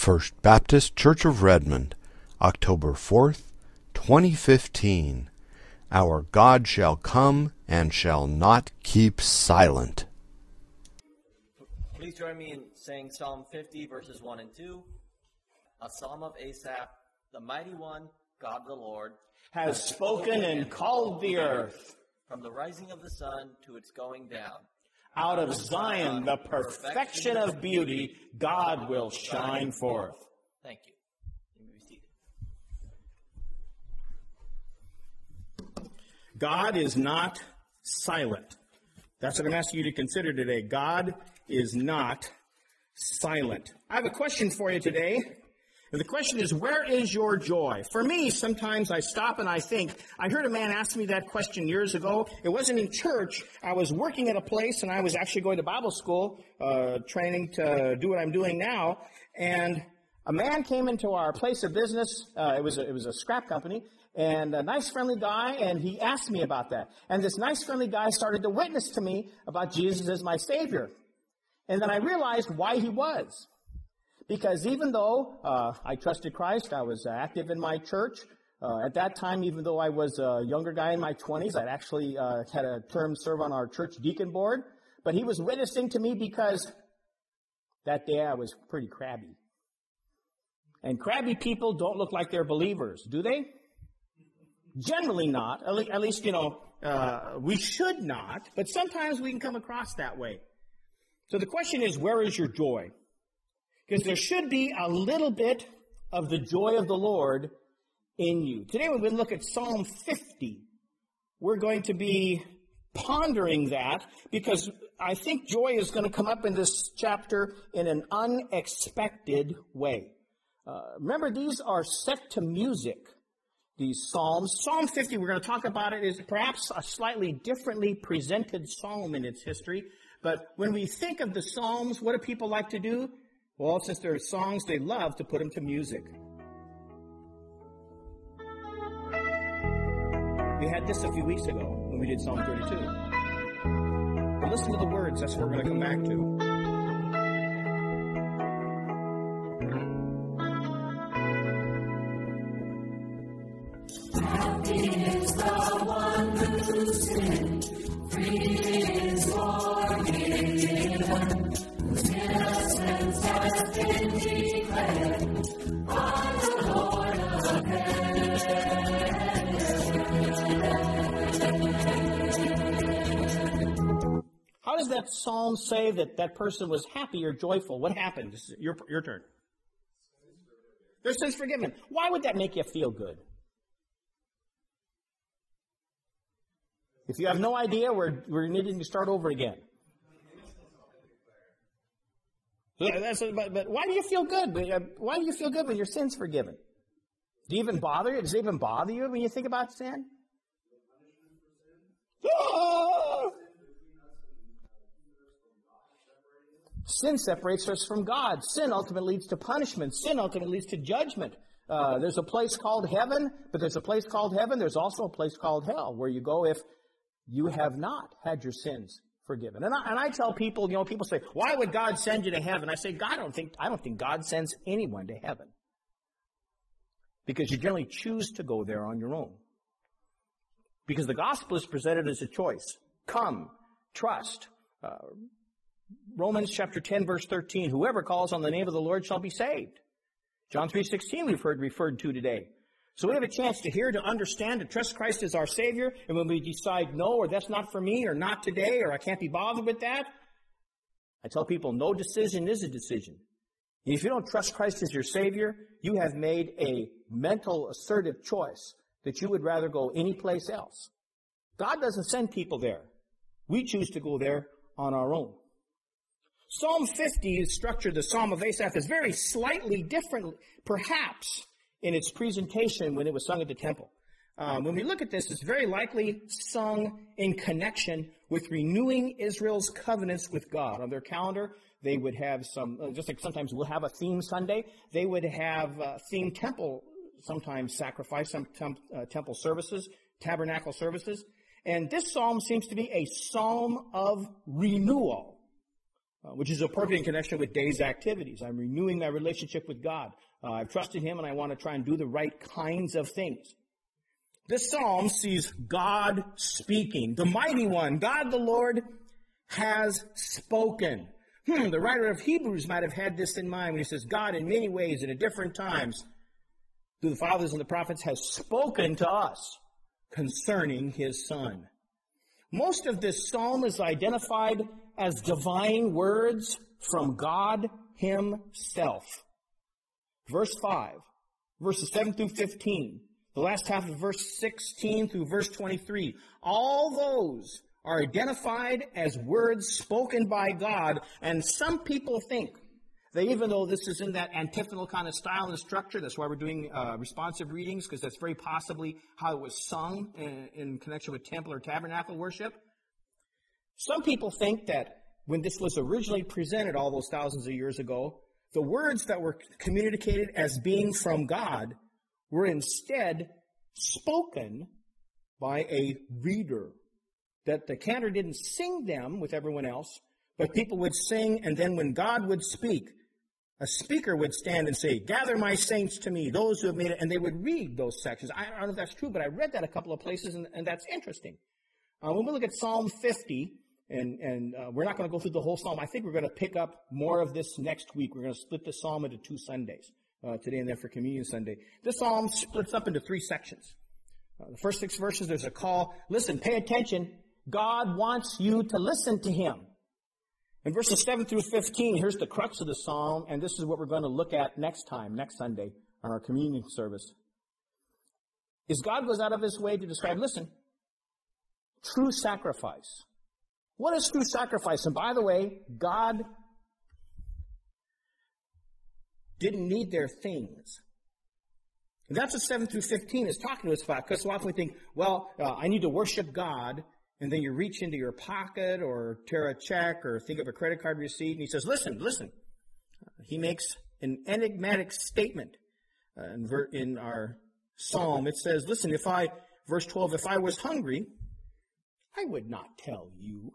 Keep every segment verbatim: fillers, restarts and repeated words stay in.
First Baptist Church of Redmond, October fourth, twenty fifteen. Our God shall come and shall not keep silent. Please join me in saying Psalm fifty, verses one and two. A psalm of Asaph, the mighty one, God the Lord, has spoken and called the earth. From the rising of the sun to its going down. Out of Zion, the perfection of beauty, God will shine forth. Thank you. You may be seated. God is not silent. That's what I'm asking you to consider today. God is not silent. I have a question for you today. And the question is, where is your joy? For me, sometimes I stop and I think, I heard a man ask me that question years ago. It wasn't in church. I was working at a place and I was actually going to Bible school, uh, training to do what I'm doing now. And a man came into our place of business. Uh, it was a, it was a scrap company. And a nice, friendly guy, and he asked me about that. And this nice, friendly guy started to witness to me about Jesus as my Savior. And then I realized why he was. Because even though uh, I trusted Christ, I was active in my church. Uh, at that time, even though I was a younger guy in my twenties, I'd actually uh, had a term serve on our church deacon board. But he was witnessing to me because that day I was pretty crabby. And crabby people don't look like they're believers, do they? Generally not. At least, at least you know, uh, we should not. But sometimes we can come across that way. So the question is, where is your joy? Because there should be a little bit of the joy of the Lord in you. Today when we look at Psalm fifty, we're going to be pondering that because I think joy is going to come up in this chapter in an unexpected way. Uh, remember, these are set to music, these psalms. Psalm fifty, we're going to talk about it, is perhaps a slightly differently presented psalm in its history. But when we think of the psalms, what do people like to do? Well, since they're songs, they love to put them to music. We had this a few weeks ago when we did Psalm thirty-two. But listen to the words. That's what we're going to come back to. Happy is the one whose sin free is forgiven, whose innocence has been declared by the Lord of heaven. How does that psalm say that that person was happy or joyful? What happened? This is your, your turn. Their sins forgiven. Why would that make you feel good? If you have no idea, we're, we're needing to start over again. So that's, but, but why do you feel good? Why do you feel good when your sin's forgiven? Do you even bother you? Does it even bother you when you think about sin? Ah! Sin separates us from God. Sin ultimately leads to punishment. Sin ultimately leads to judgment. Uh, there's a place called heaven, but there's a place called heaven. There's also a place called hell where you go if you have not had your sins forgiven. And I, and I tell people, you know, people say, why would God send you to heaven? I say, God, I don't think, I don't think God sends anyone to heaven. Because you generally choose to go there on your own. Because the gospel is presented as a choice. Come, trust. Uh, Romans chapter ten, verse thirteen, whoever calls on the name of the Lord shall be saved. John three sixteen we've heard referred to today. So we have a chance to hear, to understand, to trust Christ as our Savior. And when we decide, no, or that's not for me, or not today, or I can't be bothered with that, I tell people, no decision is a decision. If you don't trust Christ as your Savior, you have made a mental, assertive choice that you would rather go anyplace else. God doesn't send people there. We choose to go there on our own. Psalm fifty is structured, the Psalm of Asaph, is very slightly different, perhaps, in its presentation when it was sung at the temple. Um, when we look at this, it's very likely sung in connection with renewing Israel's covenants with God. On their calendar, they would have some, uh, just like sometimes we'll have a theme Sunday, they would have uh, themed temple, sometimes sacrifice, some temp, uh, temple services, tabernacle services. And this psalm seems to be a psalm of renewal. uh, which is appropriate in connection with day's activities. I'm renewing my relationship with God. Uh, I've trusted Him, and I want to try and do the right kinds of things. This psalm sees God speaking. The mighty one, God the Lord, has spoken. Hmm, the writer of Hebrews might have had this in mind when he says, God in many ways and at different times, through the fathers and the prophets, has spoken to us concerning His Son. Most of this psalm is identified as divine words from God Himself. Verse five, verses seven through fifteen, the last half of verse sixteen through verse twenty-three, all those are identified as words spoken by God, and some people think that even though this is in that antiphonal kind of style and structure, that's why we're doing uh, responsive readings, because that's very possibly how it was sung in, in connection with temple or tabernacle worship. Some people think that when this was originally presented all those thousands of years ago, the words that were communicated as being from God were instead spoken by a reader. That the cantor didn't sing them with everyone else, but people would sing, and then when God would speak, a speaker would stand and say, gather my saints to me, those who have made it, and they would read those sections. I don't know if that's true, but I read that a couple of places, and, and that's interesting. Uh, when we look at Psalm fifty, and, and uh, we're not going to go through the whole psalm, I think we're going to pick up more of this next week. We're going to split the psalm into two Sundays, uh, today and then for Communion Sunday. This psalm splits up into three sections. Uh, the first six verses, there's a call, listen, pay attention, God wants you to listen to Him. In verses seven through fifteen, here's the crux of the psalm, and this is what we're going to look at next time, next Sunday, on our communion service. Is God goes out of His way to describe, listen, true sacrifice. What is true sacrifice? And by the way, God didn't need their things. And that's what seven through fifteen is talking to us about, because so often we think, well, uh, I need to worship God, and then you reach into your pocket or tear a check or think of a credit card receipt, and He says, listen, listen. He makes an enigmatic statement uh, in, ver- in our psalm. It says, listen, if I, verse twelve, if I was hungry, I would not tell you.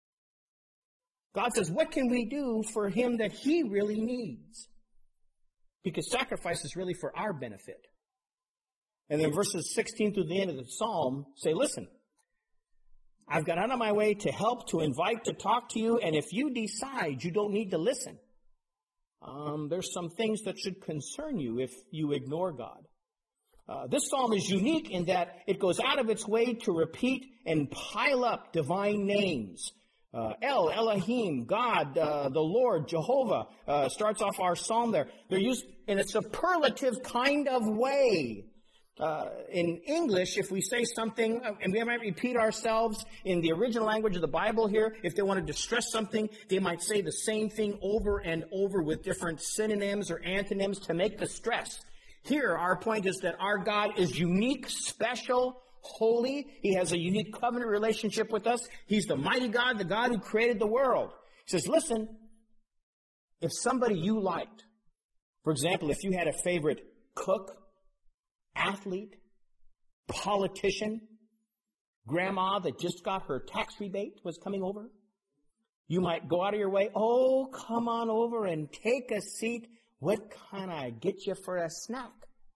God says, what can we do for Him that He really needs? Because sacrifice is really for our benefit. And then verses sixteen through the end of the psalm say, listen, I've gone out of my way to help, to invite, to talk to you, and if you decide you don't need to listen, um, there's some things that should concern you if you ignore God. Uh, this psalm is unique in that it goes out of its way to repeat and pile up divine names. Uh, El, Elohim, God, uh, the Lord, Jehovah, uh, starts off our psalm there. They're used in a superlative kind of way. Uh, in English, if we say something, and we might repeat ourselves in the original language of the Bible here, if they wanted to stress something, they might say the same thing over and over with different synonyms or antonyms to make the stress. Here, our point is that our God is unique, special, holy. He has a unique covenant relationship with us. He's the mighty God, the God who created the world. He says, listen, if somebody you liked, for example, if you had a favorite cook, athlete, politician, grandma that just got her tax rebate was coming over, you might go out of your way, oh, come on over and take a seat. What can I get you for a snack?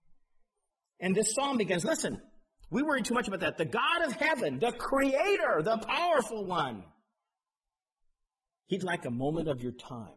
And this psalm begins, listen, we worry too much about that. The God of heaven, the Creator, the powerful one, He'd like a moment of your time.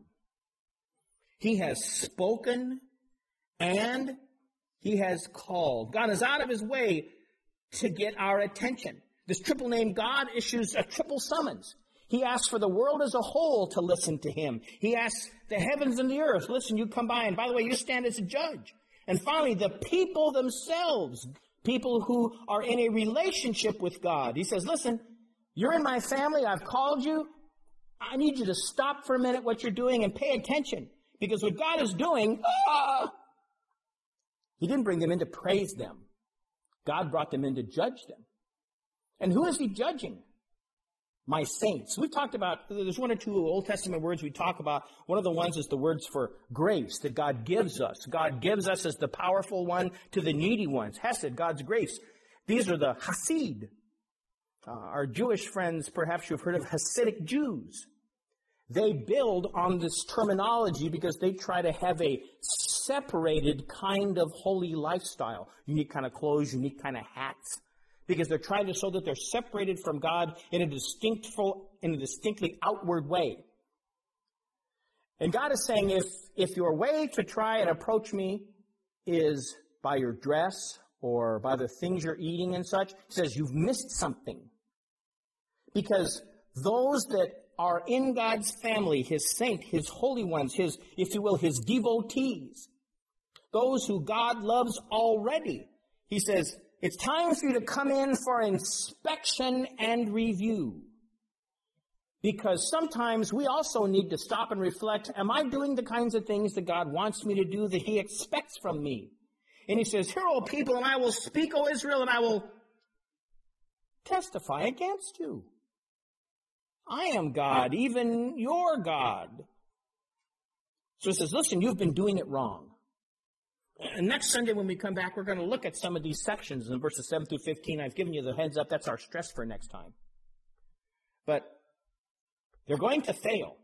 He has spoken and He has called. God is out of His way to get our attention. This triple name God issues a triple summons. He asks for the world as a whole to listen to Him. He asks the heavens and the earth, listen, you come by, and by the way, you stand as a judge. And finally, the people themselves, people who are in a relationship with God. He says, listen, you're in my family, I've called you. I need you to stop for a minute what you're doing and pay attention. Because what God is doing, ah, He didn't bring them in to praise them. God brought them in to judge them. And who is He judging? My saints. We've talked about, there's one or two Old Testament words we talk about. One of the ones is the words for grace that God gives us. God gives us as the powerful one to the needy ones. Hesed, God's grace. These are the Hasid. Uh, our Jewish friends, perhaps you've heard of Hasidic Jews. They build on this terminology because they try to have a separated kind of holy lifestyle. Unique kind of clothes, unique kind of hats. Because they're trying to show that they're separated from God in a distinctful, in a distinctly outward way. And God is saying, if, if your way to try and approach me is by your dress or by the things you're eating and such, He says, you've missed something. Because those that are in God's family, His saint, His holy ones, His, if you will, His devotees, those who God loves already, He says, it's time for you to come in for inspection and review. Because sometimes we also need to stop and reflect, am I doing the kinds of things that God wants me to do, that He expects from me? And He says, hear, O people, and I will speak, O Israel, and I will testify against you. I am God, even your God. So He says, listen, you've been doing it wrong. And next Sunday when we come back, we're going to look at some of these sections in verses seven through fifteen. I've given you the heads up. That's our stress for next time. But they're going to fail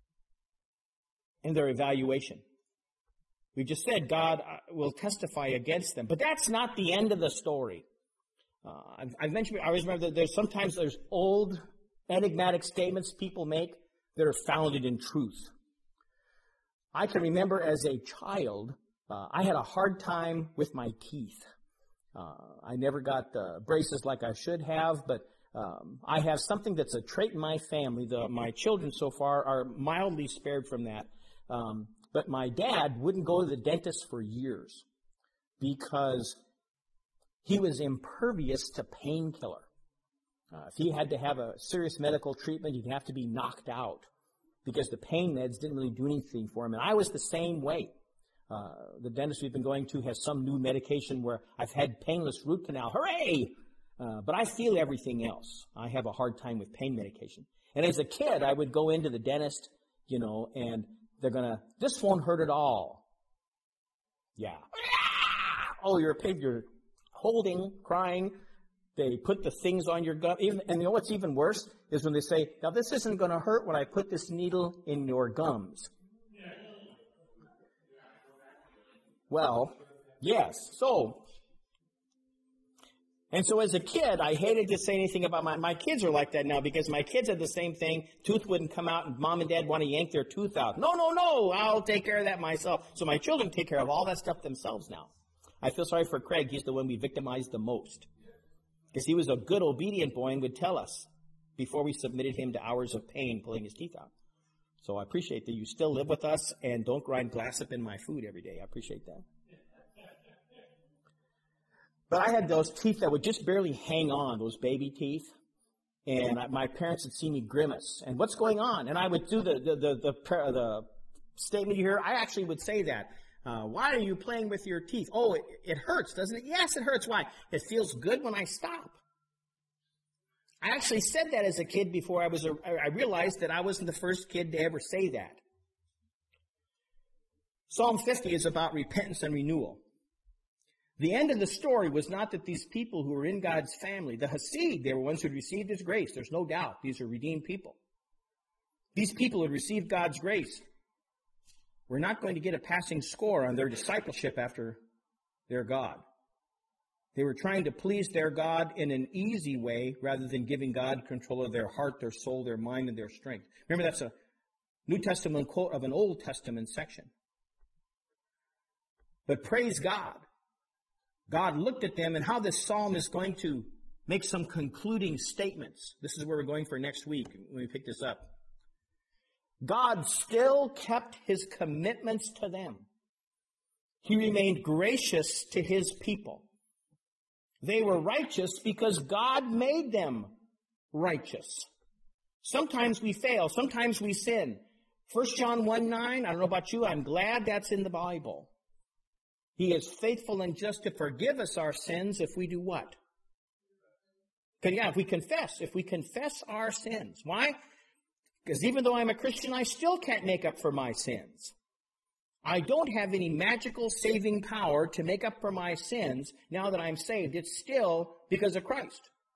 in their evaluation. We just said God will testify against them. But that's not the end of the story. Uh, I've, I've mentioned, I always remember that there's sometimes there's old enigmatic statements people make that are founded in truth. I can remember as a child, uh, I had a hard time with my teeth. Uh, I never got uh, braces like I should have, but um, I have something that's a trait in my family. The, my children so far are mildly spared from that. Um, but my dad wouldn't go to the dentist for years because he was impervious to painkiller. Uh, if he had to have a serious medical treatment, he'd have to be knocked out because the pain meds didn't really do anything for him. And I was the same way. Uh, the dentist we've been going to has some new medication where I've had painless root canal. Hooray! Uh, but I feel everything else. I have a hard time with pain medication. And as a kid, I would go into the dentist, you know, and they're going to, this won't hurt at all. Yeah. Oh, you're a pig. You're holding, crying. They put the things on your gum. Even, and you know what's even worse is when they say, now this isn't going to hurt when I put this needle in your gums. Well, yes. So, and so as a kid, I hated to say anything about my, my kids are like that now because my kids had the same thing. Tooth wouldn't come out and mom and dad want to yank their tooth out. No, no, no, I'll take care of that myself. So my children take care of all that stuff themselves now. I feel sorry for Craig. He's the one we victimized the most. Because he was a good, obedient boy and would tell us before we submitted him to hours of pain pulling his teeth out. So I appreciate that you still live with us and don't grind glassop in my food every day. I appreciate that. But I had those teeth that would just barely hang on, those baby teeth. And I, my parents would see me grimace. And what's going on? And I would do the, the, the, the, the statement you hear. I actually would say that. Uh, why are you playing with your teeth? Oh, it, it hurts, doesn't it? Yes, it hurts. Why? It feels good when I stop. I actually said that as a kid before I was, a, I realized that I wasn't the first kid to ever say that. Psalm fifty is about repentance and renewal. The end of the story was not that these people who were in God's family, the Hasid, they were ones who had received His grace. There's no doubt. These are redeemed people. These people had received God's grace. We're not going to get a passing score on their discipleship after their God. They were trying to please their God in an easy way rather than giving God control of their heart, their soul, their mind, and their strength. Remember, that's a New Testament quote of an Old Testament section. But praise God. God looked at them and how this psalm is going to make some concluding statements. This is where we're going for next week when we pick this up. God still kept His commitments to them. He remained gracious to His people. They were righteous because God made them righteous. Sometimes we fail. Sometimes we sin. First John one nine, I don't know about you, I'm glad that's in the Bible. He is faithful and just to forgive us our sins if we do what? Yeah, if we confess. If we confess our sins. Why? Because even though I'm a Christian, I still can't make up for my sins. I don't have any magical saving power to make up for my sins now that I'm saved. It's still because of Christ.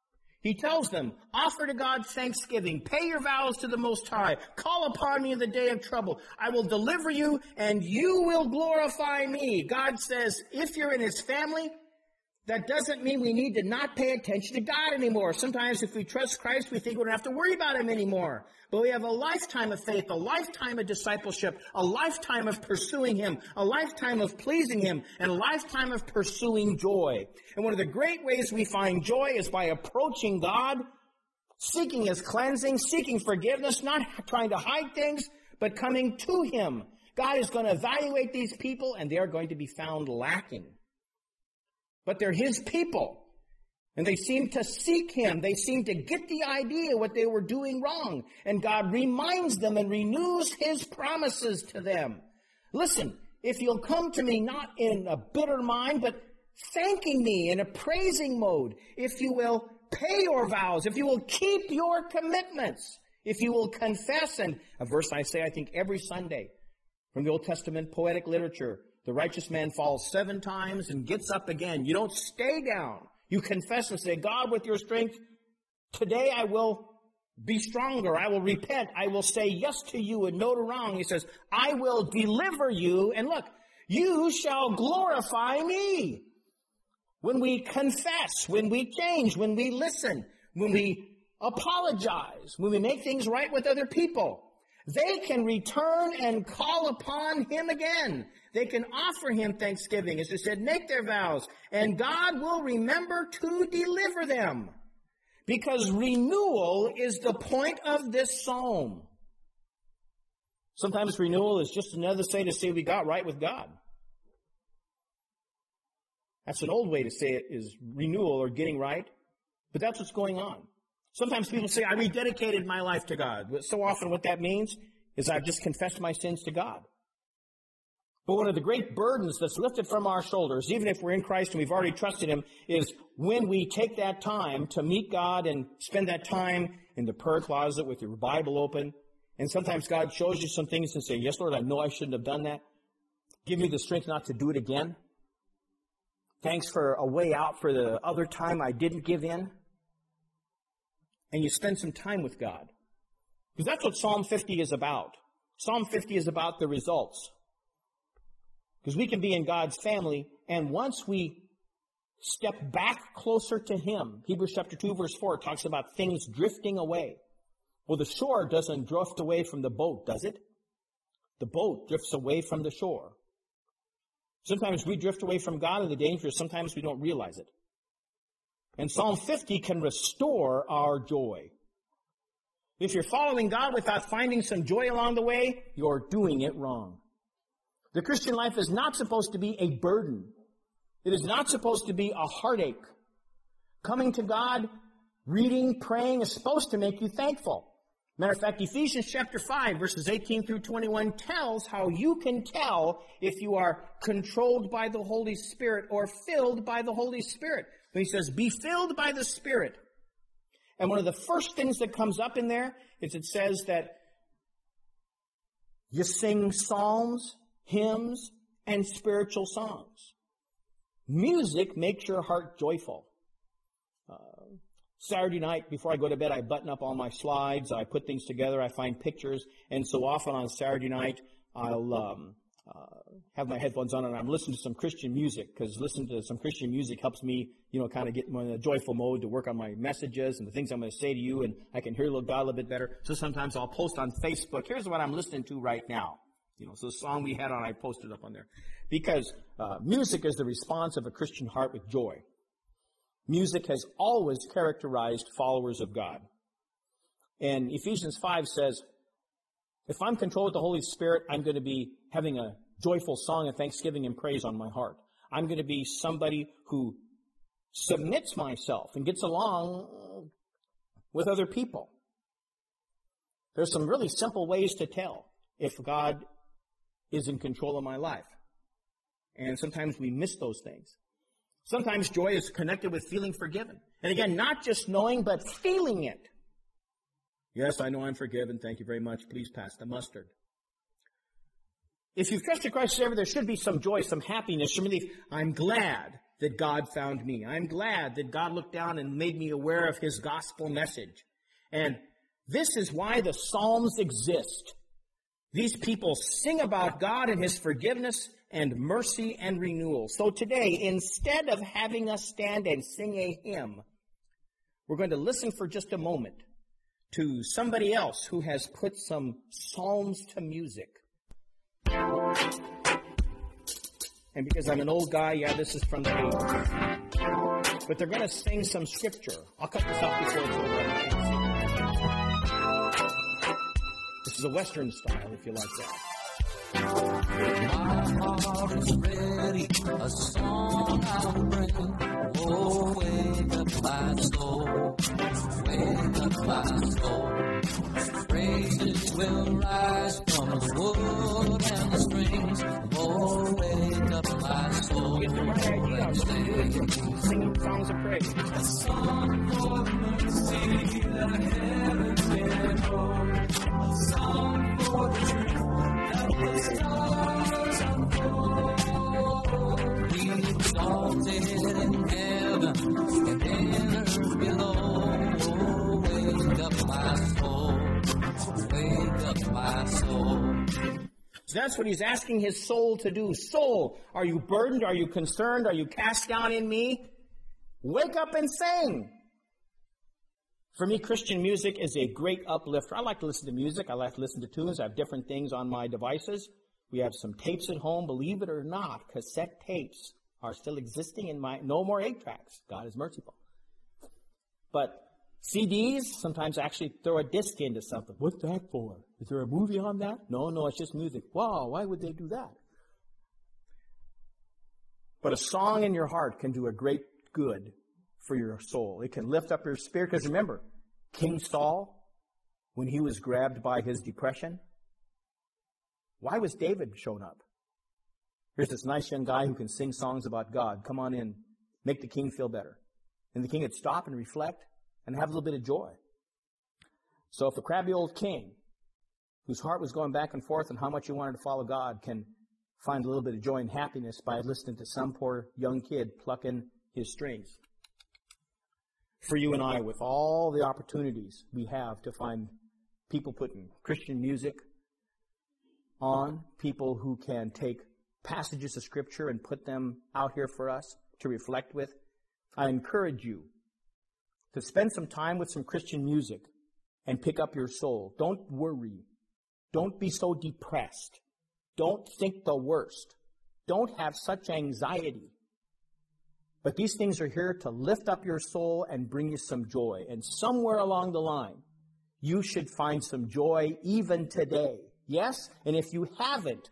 He tells them, offer to God thanksgiving, pay your vows to the Most High, call upon me in the day of trouble. I will deliver you and you will glorify me. God says, if you're in His family, that doesn't mean we need to not pay attention to God anymore. Sometimes if we trust Christ, we think we don't have to worry about Him anymore. But we have a lifetime of faith, a lifetime of discipleship, a lifetime of pursuing Him, a lifetime of pleasing Him, and a lifetime of pursuing joy. And one of the great ways we find joy is by approaching God, seeking His cleansing, seeking forgiveness, not trying to hide things, but coming to Him. God is going to evaluate these people, and they are going to be found lacking. But they're His people. And they seem to seek Him. They seem to get the idea what they were doing wrong. And God reminds them and renews His promises to them. Listen, if you'll come to me not in a bitter mind, but thanking me in a praising mode, if you will pay your vows, if you will keep your commitments, if you will confess, and a verse I say I think every Sunday from the Old Testament poetic literature, the righteous man falls seven times and gets up again. You don't stay down. You confess and say, God, with your strength, today I will be stronger. I will repent. I will say yes to you and no to wrong. He says, I will deliver you. And look, you shall glorify me. When we confess, when we change, when we listen, when we apologize, when we make things right with other people, they can return and call upon Him again. They can offer Him thanksgiving, as I said, make their vows, and God will remember to deliver them. Because renewal is the point of this psalm. Sometimes renewal is just another way to say we got right with God. That's an old way to say it, is renewal or getting right. But that's what's going on. Sometimes people say, I rededicated my life to God. But so often what that means is I've just confessed my sins to God. But one of the great burdens that's lifted from our shoulders, even if we're in Christ and we've already trusted Him, is when we take that time to meet God and spend that time in the prayer closet with your Bible open. And sometimes God shows you some things and say, yes, Lord, I know I shouldn't have done that. Give me the strength not to do it again. Thanks for a way out for the other time I didn't give in. And you spend some time with God. Because that's what Psalm fifty is about. Psalm fifty is about the results. Because we can be in God's family, and once we step back closer to Him, Hebrews chapter two, verse four talks about things drifting away. Well, the shore doesn't drift away from the boat, does it? The boat drifts away from the shore. Sometimes we drift away from God, and the danger is sometimes we don't realize it. And Psalm fifty can restore our joy. If you're following God without finding some joy along the way, you're doing it wrong. The Christian life is not supposed to be a burden. It is not supposed to be a heartache. Coming to God, reading, praying is supposed to make you thankful. Matter of fact, Ephesians chapter five, verses eighteen through twenty-one tells how you can tell if you are controlled by the Holy Spirit or filled by the Holy Spirit. When he says, be filled by the Spirit. And one of the first things that comes up in there is it says that you sing psalms, hymns, and spiritual songs. Music makes your heart joyful. Uh, Saturday night, before I go to bed, I button up all my slides. I put things together. I find pictures. And so often on Saturday night, I'll um, uh, have my headphones on and I'm listening to some Christian music, because listening to some Christian music helps me, you know, kind of get in a joyful mode to work on my messages and the things I'm going to say to you, and I can hear God a little bit better. So sometimes I'll post on Facebook, here's what I'm listening to right now. You know, so the song we had on, I posted up on there. Because uh, music is the response of a Christian heart with joy. Music has always characterized followers of God. And Ephesians five says, if I'm controlled with the Holy Spirit, I'm going to be having a joyful song of thanksgiving and praise on my heart. I'm going to be somebody who submits myself and gets along with other people. There's some really simple ways to tell if God is in control of my life. And sometimes we miss those things. Sometimes joy is connected with feeling forgiven. And again, not just knowing, but feeling it. Yes, I know I'm forgiven. Thank you very much. Please pass the mustard. If you've trusted Christ as Savior, there should be some joy, some happiness, some relief. I'm glad that God found me. I'm glad that God looked down and made me aware of his gospel message. And this is why the Psalms exist. These people sing about God and his forgiveness and mercy and renewal. So today, instead of having us stand and sing a hymn, we're going to listen for just a moment to somebody else who has put some psalms to music. And because I'm an old guy, yeah, this is from the eighties. But they're going to sing some scripture. I'll cut this off before it's over. This is a Western style, if you like that. My heart is ready, a song I'll bring. Oh, wake up my soul, wake up my soul. Praises will rise from the wood and the strings. Oh, wake up my soul, Get the right idea. sing. Singing songs of praise. A song for mercy that I haven't been told. A song for the truth that the stars unfold. Be exalted in heaven and in earth below. Oh, wake up my soul, wake up my soul. So that's what he's asking his soul to do. Soul, are you burdened? Are you concerned? Are you cast down in me? Wake up and sing. For me, Christian music is a great uplifter. I like to listen to music. I like to listen to tunes. I have different things on my devices. We have some tapes at home. Believe it or not, cassette tapes are still existing in my, no more eight tracks. God is merciful. But C Ds, sometimes I actually throw a disc into something. What's that for? Is there a movie on that? No, no, it's just music. Wow, why would they do that? But a song in your heart can do a great good for your soul. It can lift up your spirit. Because remember, King Saul, when he was grabbed by his depression, why was David shown up? Here's this nice young guy who can sing songs about God. Come on in. Make the king feel better. And the king would stop and reflect and have a little bit of joy. So if a crabby old king, whose heart was going back and forth on how much he wanted to follow God, can find a little bit of joy and happiness by listening to some poor young kid plucking his strings. For you and I, with all the opportunities we have to find people putting Christian music on, people who can take passages of Scripture and put them out here for us to reflect with, I encourage you to spend some time with some Christian music and pick up your soul. Don't worry. Don't be so depressed. Don't think the worst. Don't have such anxiety. But these things are here to lift up your soul and bring you some joy. And somewhere along the line, you should find some joy even today. Yes? And if you haven't,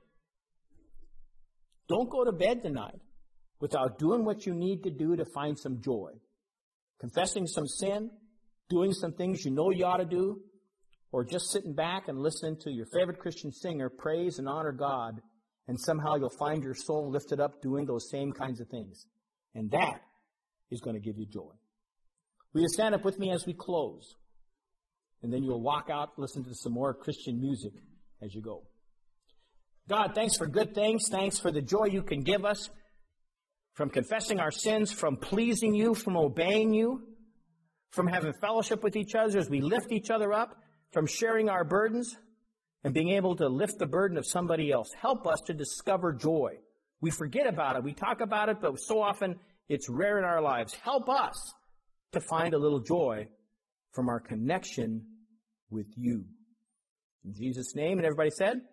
don't go to bed tonight without doing what you need to do to find some joy. Confessing some sin, doing some things you know you ought to do, or just sitting back and listening to your favorite Christian singer praise and honor God, and somehow you'll find your soul lifted up doing those same kinds of things. And that is going to give you joy. Will you stand up with me as we close? And then you'll walk out, listen to some more Christian music as you go. God, thanks for good things. Thanks for the joy you can give us from confessing our sins, from pleasing you, from obeying you, from having fellowship with each other as we lift each other up, from sharing our burdens and being able to lift the burden of somebody else. Help us to discover joy. We forget about it. We talk about it, but so often it's rare in our lives. Help us to find a little joy from our connection with you. In Jesus' name, and everybody said,